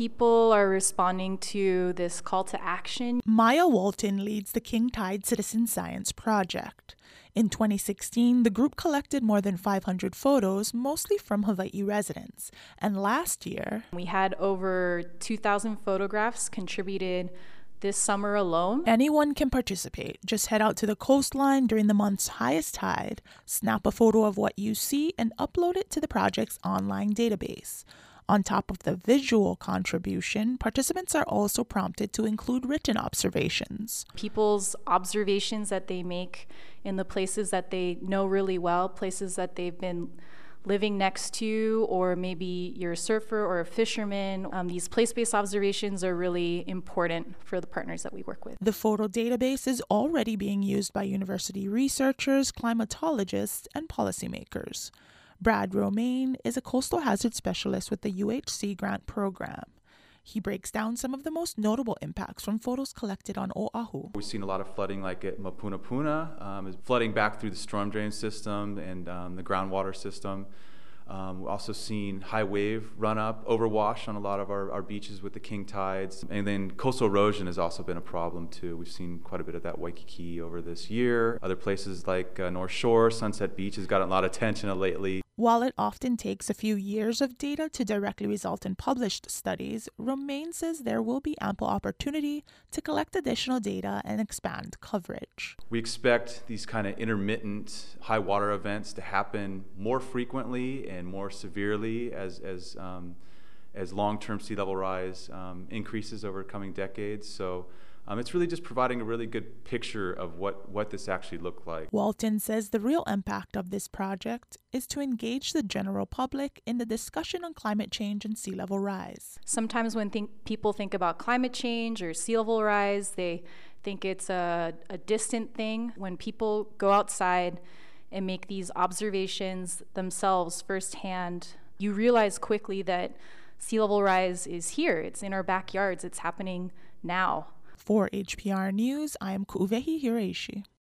people are responding to this call to action. Maya Walton leads the King Tide Citizen Science Project. In 2016, the group collected more than 500 photos, mostly from Hawaii residents. And last year, we had over 2,000 photographs contributed this summer alone. Anyone can participate. Just head out to the coastline during the month's highest tide, snap a photo of what you see, and upload it to the project's online database. On top of the visual contribution, participants are also prompted to include written observations. People's observations that they make in the places that they know really well, places that they've been living next to, or maybe you're a surfer or a fisherman. These place-based observations are really important for the partners that we work with. The photo database is already being used by university researchers, climatologists, and policymakers. Brad Romaine is a coastal hazard specialist with the UHC grant program. He breaks down some of the most notable impacts from photos collected on Oahu. We've seen a lot of flooding like at Mapunapuna, flooding back through the storm drain system and the groundwater system. We've also seen high wave run up, overwash on a lot of our beaches with the king tides. And then coastal erosion has also been a problem too. We've seen quite a bit of that Waikiki over this year. Other places like North Shore, Sunset Beach has gotten a lot of attention lately. While it often takes a few years of data to directly result in published studies, Romaine says there will be ample opportunity to collect additional data and expand coverage. We expect these kind of intermittent high water events to happen more frequently and more severely as long-term sea level rise increases over coming decades. So it's really just providing a really good picture of what this actually looked like. Walton says the real impact of this project is to engage the general public in the discussion on climate change and sea level rise. Sometimes when people think about climate change or sea level rise, they think it's a distant thing. When people go outside and make these observations themselves firsthand, you realize quickly that sea level rise is here. It's in our backyards. It's happening now. For HPR News, I am Ku'uwehi Hiraishi.